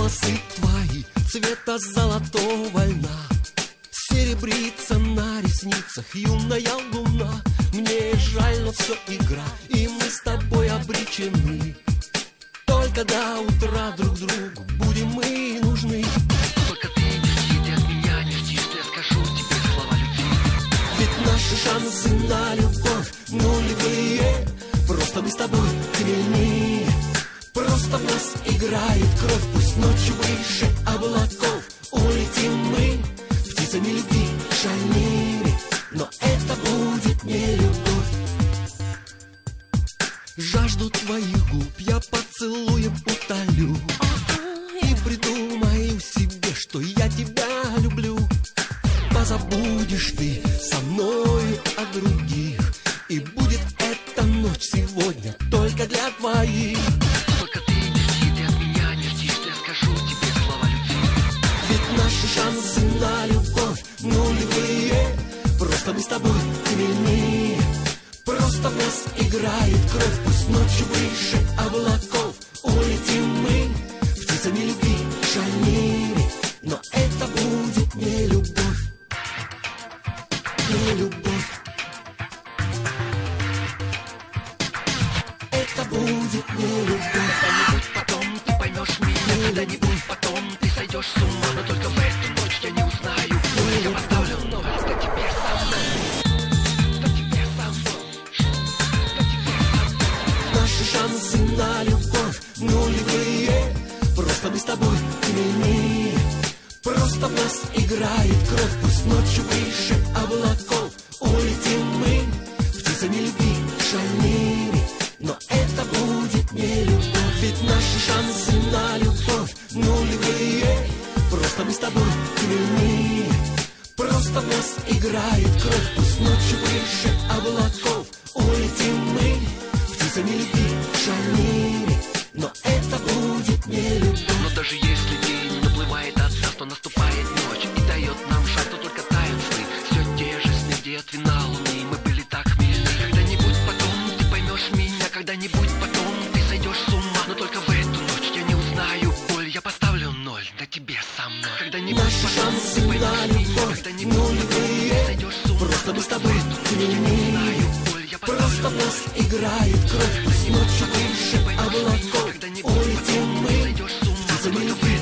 волосы твои цвета золотого льна, серебрится на ресницах юная луна. Мне жаль, но все игра, и мы с тобой обречены. Только до утра друг другу будем мы нужны. Только ты не жди от меня, не жди, что я скажу тебе слова любви. Ведь наши шансы на любовь нулевые. Просто мы с тобой хмельные. Просто в нас играет кровь. Пусть ночью выше облаков улетим мы птицами любви шальными, но это будет не любовь. Жажду твоих губ я поцелуем утолю и придумаю себе, что я тебя люблю. Позабудешь ты со мною о других, и будет эта ночь сегодня только для твоих. Только ты не жди от меня, не жди, что я скажу тебе слова любви. Ведь наши шансы на любовь нулевые. Просто мы с тобой хмельные. Просто в нас играет кровь. Пусть ночью выше облаков улетим мы птицами любви шальными, но это будет не любовь. Не любовь. Это будет не любовь. Когда-нибудь потом ты поймешь меня, когда-нибудь потом ты сойдешь с ума, но только в эту ночь я не узнаю. Я поставлю ноль, что теперь со мной, что теперь со мной, что теперь со мной. Наши шансы на любовь нулевые. Просто мы с тобой хмельные. Просто в нас играет кровь. Пусть ночью выше облаков улетим мы птицами любви шальными, но это будет не любовь. Ведь наши шансы на любовь нулевые. Просто мы с тобой хмельные. Просто в нас играет кровь. Пусть ночью выше облаков улетим мы птицами любви шальными, но это будет не любовь. Но даже если день наплывает от нас, то наступает ночь и дает нам шанс, то только тают сны. Все те же сны, где от вина луны мы были так хмельны. Когда-нибудь потом ты поймешь меня, когда-нибудь потом ты сойдешь с ума, но только в эту ночь я не узнаю боль. Я поставлю ноль на тебе со мной. Когда-нибудь Наши потом шансы ты на поймешь меня, любовь когда-нибудь потом нулевые. ты сойдешь с ума, Просто мы с тобой в эту ночь я не хмельные. узнаю боль. Я Просто поставлю в ноль. нас играет кровь. Пусть ночью выше облаков улетим мы птицами любви